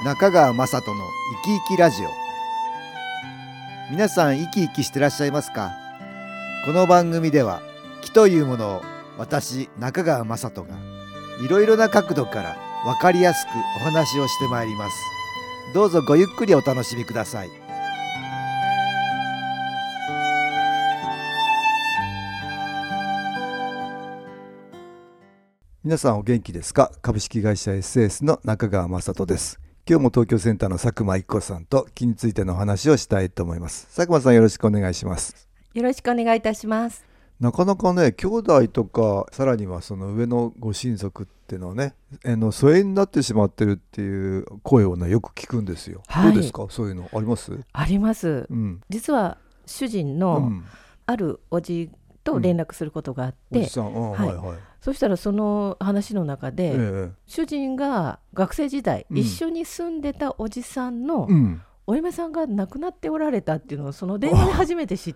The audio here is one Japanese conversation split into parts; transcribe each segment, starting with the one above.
中川雅人の生き生きラジオ。皆さん生き生きしてらっしゃいますか？この番組では気というものを私中川雅人がいろいろな角度から分かりやすくお話をしてまいります。どうぞごゆっくりお楽しみください。皆さんお元気ですか？株式会社 SS の中川雅人です。今日も東京センターの佐久間一子さんと気についてのお話をしたいと思います。佐久間さん、よろしくお願いします。 よろしくお願いいたします。 なかなかね、兄弟とかさらにはその上のご親族っていうのはね、疎遠になってしまってるっていう声をね、よく聞くんですよ、 はい、 どうですか？そういうのあります？ あります、実は主人のあるおじと連絡することがあって、 おじさん、 そしたらその話の中で、主人が学生時代、一緒に住んでたおじさんのお嫁さんが亡くなっておられたっていうのをその電話で初めて知って、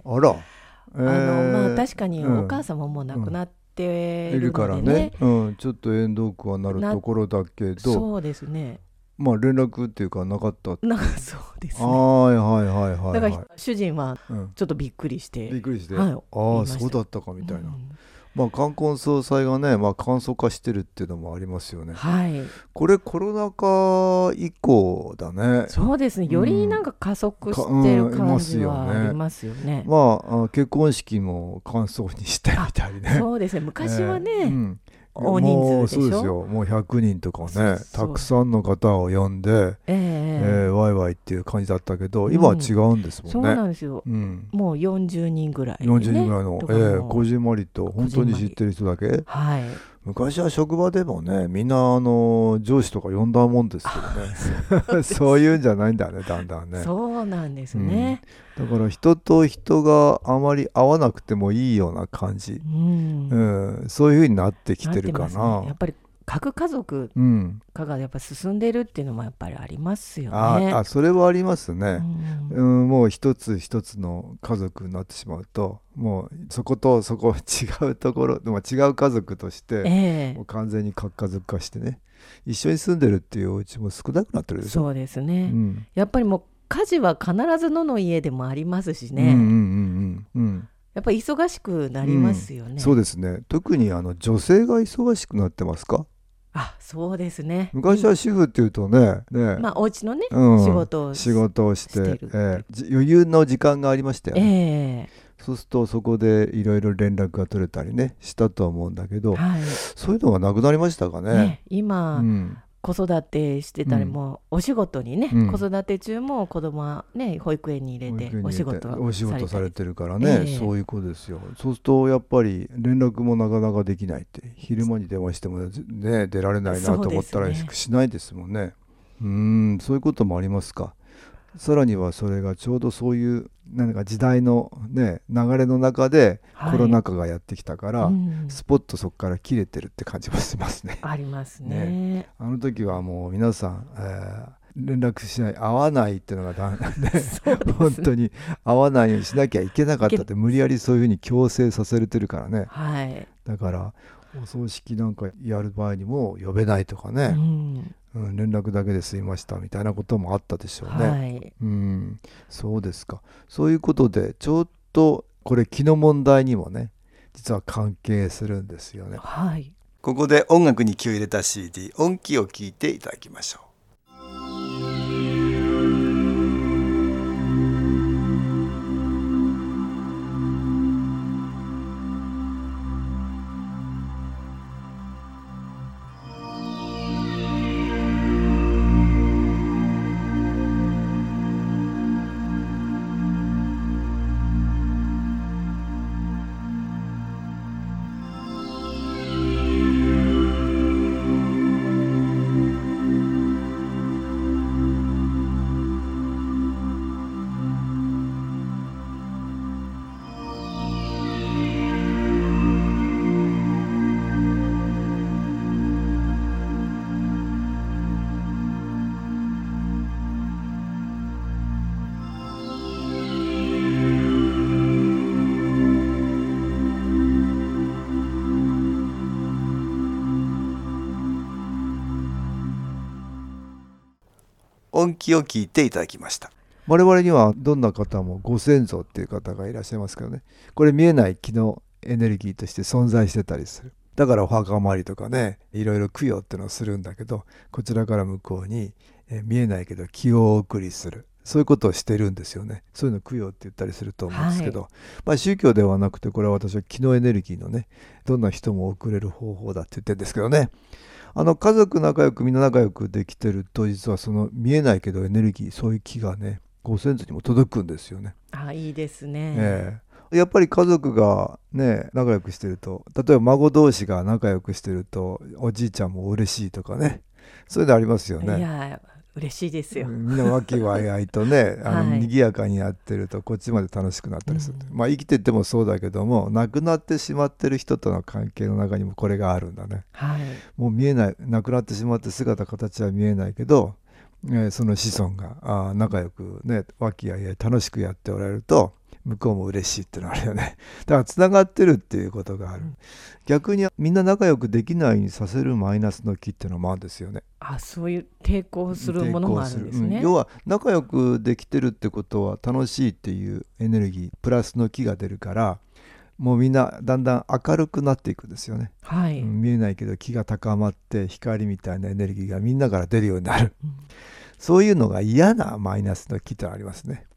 確かにお母様も亡くなっているのでね、 ちょっと縁遠くはなるところだけど、 そうですね、 連絡っていうかなかったってそうですね。だから主人はちょっとびっくりして、 そうだったかみたいな、冠婚葬祭がね、簡素化してるっていうのもありますよね。これコロナ禍以降だね。 そうですね、よりなんか加速してる感じはありますよね。 結婚式も簡素にしてみたりね。 そうですね、昔はね、大人数でしょ。 そうですよ、もう100人とかね、たくさんの方を呼んで、ワイワイっていう感じだったけど、今は違うんですもんね。 そうなんですよ、もう40人ぐらいでね、 40人ぐらいの、こじんまりと本当に知ってる人だけ。昔は職場でもね、みんな上司とか呼んだもんですけどねそういうんじゃないんだね、だんだんね。 そうなんですね、 だから人と人があまり合わなくてもいいような感じ、そういう風になってきてるかな。 やっぱり核家族化がやっぱ進んでるっていうのもやっぱりありますよね。 それはありますね、もう一つ一つの家族になってしまうと、もうそことそこ違うところでも違う家族として、もう完全に核家族化してね、一緒に住んでるっていうお家も少なくなってるでしょ。 そうですね、やっぱりもう家事は必ずの家でもありますしね、やっぱり忙しくなりますよね。 そうですね、特に女性が忙しくなってますか？ そうですね。 昔は主婦っていうとね、 お家のね、仕事をして余裕の時間がありましたよね。そうするとそこでいろいろ連絡が取れたりねしたと思うんだけど、そういうのがなくなりましたかね。 今、子育てしてたりも、お仕事にね、子育て中も子供はね保育園に入れてお仕事されてるからね、そういうことですよ。そうするとやっぱり連絡もなかなかできないって、昼間に電話してもね出られないなと思ったらしないですもんね。そういうこともありますか。さらにはそれがちょうどそういう何か時代の、流れの中でコロナ禍がやってきたから、スポッとそこから切れてるって感じもしますね。 ありますね。 あの時はもう皆さん、連絡しない、会わないっていうのが本当に会わないようにしなきゃいけなかったって、無理やりそういうふうに強制させれてるからね。だからお葬式なんかやる場合にも呼べないとかね、連絡だけで済みましたみたいなこともあったでしょうね。そうですか。そういうことでちょっとこれ気の問題にもね実は関係するんですよね。ここで音楽に気を入れた CD 音気を聞いていただきましょう。 音気を聞いていただきました。我々にはどんな方もご先祖っていう方がいらっしゃいますけどね、これ見えない気のエネルギーとして存在してたりする。だからお墓参りとかね、いろいろ供養ってのをするんだけど、こちらから向こうに見えないけど気をお送りする、そういうことをしてるんですよね。そういうの供養って言ったりすると思うんですけど、宗教ではなくて、これは私は気のエネルギーのね、どんな人も送れる方法だって言ってるんですけどね。家族仲良くみんな仲良くできてると、実はその見えないけどエネルギー、そういう気がね、ご先祖にも届くんですよね。 いいですね。 やっぱり家族がね仲良くしてると、例えば孫同士が仲良くしてるとおじいちゃんも嬉しいとかね、そういうのありますよね。 いや嬉しいですよ。 みんなわきわいあいとね賑やかにやってるとこっちまで楽しくなったりする、生きててもそうだけども、亡くなってしまってる人との関係の中にもこれがあるんだね。もう見えない、亡くなってしまって姿形は見えないけど、その子孫が仲良くね和気あいあい楽しくやっておられると向こうも嬉しいってのあるよね。だからつながってるっていうことがある。逆にみんな仲良くできないようにさせるマイナスの気っていうのもあるんですよね。 そういう抵抗するものもあるんですね。 要は仲良くできてるってことは楽しいっていうエネルギープラスの気が出るから、もうみんなだんだん明るくなっていくんですよね。見えないけど気が高まって光みたいなエネルギーがみんなから出るようになる、そういうのが嫌なマイナスの気ってありますね。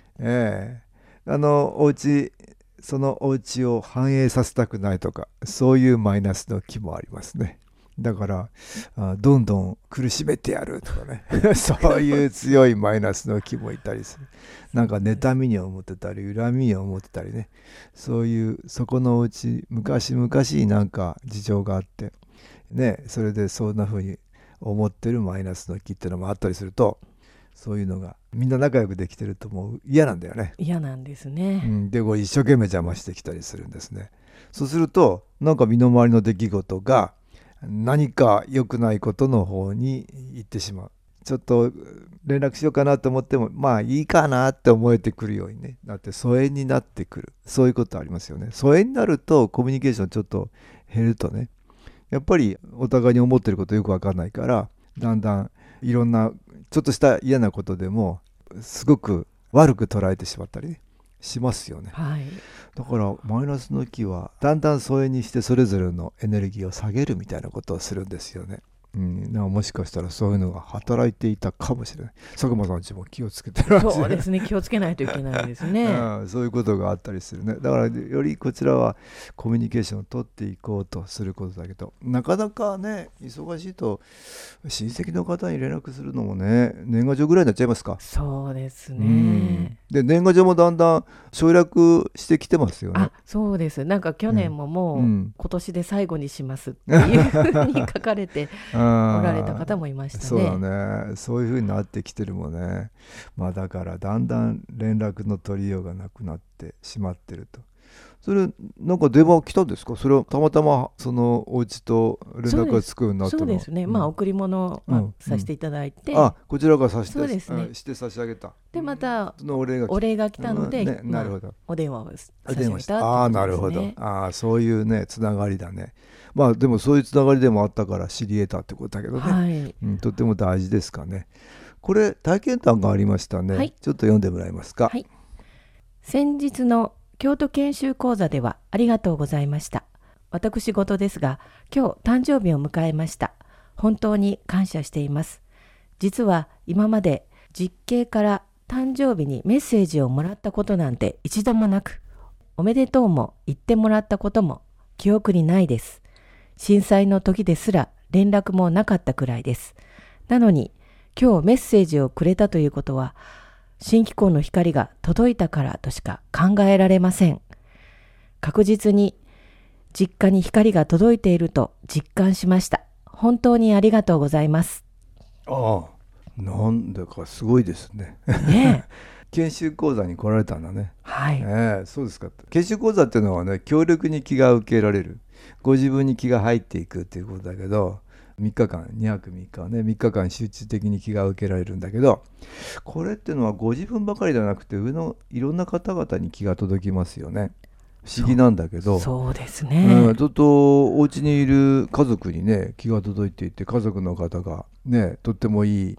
お家、そのお家を反映させたくないとか、そういうマイナスの気もありますね。だからどんどん苦しめてやるとかねそういう強いマイナスの気もいたりする。なんか妬みに思ってたり恨みに思ってたりね、そういうそこのお家昔々なんか事情があってね、それでそんな風に思ってるマイナスの気っていうのもあったりすると、そういうのがみんな仲良くできてるともう嫌なんだよね。 嫌なんですね。 でこれ一生懸命邪魔してきたりするんですね。そうするとなんか身の回りの出来事が何か良くないことの方に行ってしまう。ちょっと連絡しようかなと思ってもまあいいかなって思えてくるようにね、だって疎遠になってくる、そういうことありますよね。疎遠になるとコミュニケーションちょっと減るとね、やっぱりお互いに思ってることよく分かんないから、だんだんいろんなちょっとした嫌なことでもすごく悪く捉えてしまったりしますよね。だからマイナスの気はだんだん疎遠にしてそれぞれのエネルギーを下げるみたいなことをするんですよね。なんかもしかしたらそういうのが働いていたかもしれない。佐久間さんちも気をつけてるわけですね。 そうですね、気をつけないといけないですねそういうことがあったりするね。だからよりこちらはコミュニケーションを取っていこうとすることだけど、なかなかね忙しいと親戚の方に連絡するのもね、年賀状ぐらいになっちゃいますか。 そうですね。 で年賀状もだんだん省略してきてますよね。 そうです。なんか去年ももう今年で最後にしますっていうふうに書かれておられた方もいましたね。 そうだね、そういうふうになってきてるもんね。だからだんだん連絡の取りようがなくなってしまってると。それなんか電話来たんですか。それはたまたまそのお家と連絡がつくようになったの。 そうですね、贈り物をさせていただいて、 こちらがさせて、 そうですね、 して差し上げた。 でまたそのお礼が来たので、 なるほど、 お電話を差し上げたってことですね。 なるほど。そういうねつながりだね。でもそういうつながりでもあったから知り得たってことだけどね、とても大事ですかね。これ体験談がありましたね、ちょっと読んでもらえますか。 先日の京都研修講座ではありがとうございました。私事ですが今日誕生日を迎えました。本当に感謝しています。実は今まで実家から誕生日にメッセージをもらったことなんて一度もなく、おめでとうも言ってもらったことも記憶にないです。震災の時ですら連絡もなかったくらいです。なのに今日メッセージをくれたということは、新機構の光が届いたからとしか考えられません。確実に実家に光が届いていると実感しました。本当にありがとうございます。 なんだかすごいですね。研修講座に来られたんだね。そうですか。研修講座っていうのはね、強力に気が受けられる、ご自分に気が入っていくっていうことだけど、3日間2泊3日はね、3日間集中的に気が受けられるんだけど、これっていうのはご自分ばかりではなくて上のいろんな方々に気が届きますよね。不思議なんだけど、 そうですね、 ずっとお家にいる家族にね気が届いていて、家族の方がねとってもいい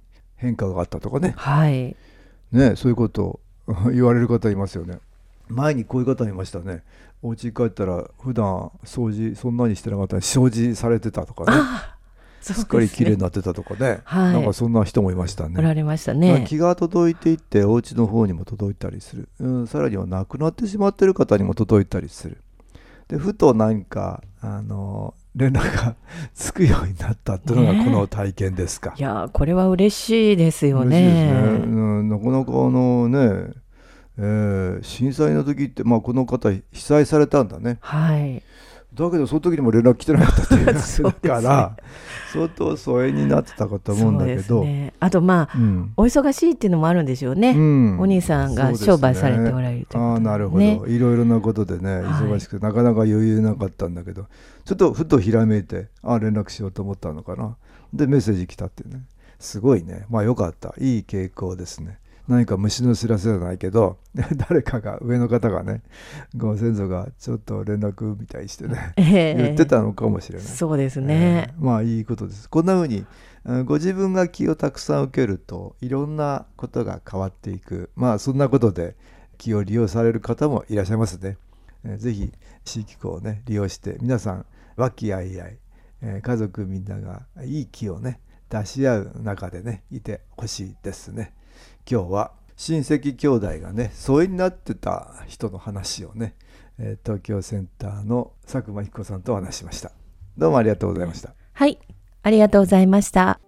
変化があったとかね、 はい、 ね、そういうことを言われる方いますよね。前にこういう方いましたね。お家に帰ったら普段掃除そんなにしてなかったのに掃除されてたとかね、すっかり綺麗になってたとかね、なんかそんな人もいましたね。 おられましたね。 気が届いていってお家の方にも届いたりする、さらには亡くなってしまっている方にも届いたりする。でふと何か連絡がつくようになったっていうのがこの体験ですか。 いやこれは嬉しいですよね。 嬉しいですね。なかなか震災の時って、この方被災されたんだね。 はい。 だけどその時にも連絡来てなかったっていうだから相当疎遠になってたかと思うんだけど、 そうですね、あとお忙しいっていうのもあるんでしょうね、お兄さんが商売されておられるということで、ね、 なるほど、いろいろなことでね忙しくて、なかなか余裕なかったんだけど、ちょっとふとひらめいて連絡しようと思ったのかな。でメッセージ来たってね、すごいね。よかった、いい傾向ですね。何か虫の知らせじゃないけど誰かが上の方がね、ご先祖がちょっと連絡みたいにしてね、言ってたのかもしれない。 そうですね、 いいことです。こんな風にご自分が気をたくさん受けるといろんなことが変わっていく、そんなことで気を利用される方もいらっしゃいますね。ぜひ地域気候をね利用して皆さん和気あいあい、家族みんながいい気をね出し合う中でねいてほしいですね。今日は親戚兄弟がね疎遠になってた人の話をね、東京センターの佐久間彦さんとお話ししました。どうもありがとうございました。 はい、ありがとうございました。